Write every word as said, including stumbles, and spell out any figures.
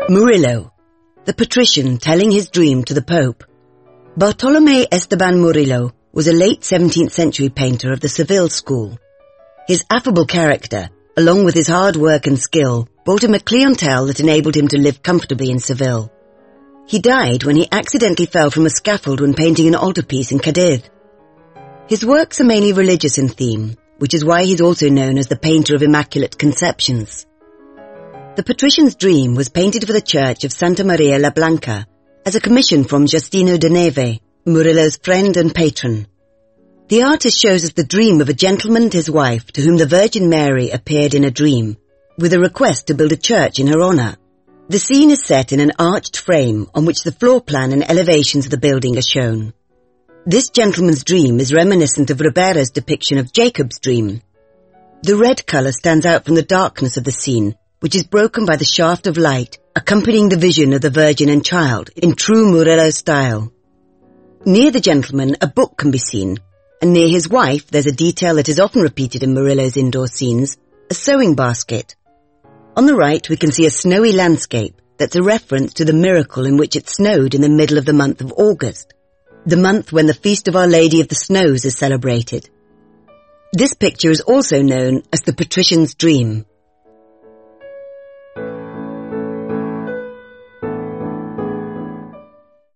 Murillo, the patrician telling his dream to the Pope. Bartolomé Esteban Murillo was a late seventeenth century painter of the Seville school. His affable character, along with his hard work and skill, brought him a clientele that enabled him to live comfortably in Seville. He died when he accidentally fell from a scaffold when painting an altarpiece in Cadiz. His works are mainly religious in theme, which is why he's also known as the painter of Immaculate Conceptions. The Patrician's Dream was painted for the church of Santa Maria la Blanca as a commission from Justino de Neve, Murillo's friend and patron. The artist shows us the dream of a gentleman and his wife to whom the Virgin Mary appeared in a dream, with a request to build a church in her honor. The scene is set in an arched frame on which the floor plan and elevations of the building are shown. This gentleman's dream is reminiscent of Ribera's depiction of Jacob's dream. The red color stands out from the darkness of the scene, which is broken by the shaft of light accompanying the vision of the Virgin and Child in true Murillo style. Near the gentleman, a book can be seen, and near his wife there's a detail that is often repeated in Murillo's indoor scenes, a sewing basket. On the right we can see a snowy landscape that's a reference to the miracle in which it snowed in the middle of the month of August, the month when the Feast of Our Lady of the Snows is celebrated. This picture is also known as the Patrician's Dream.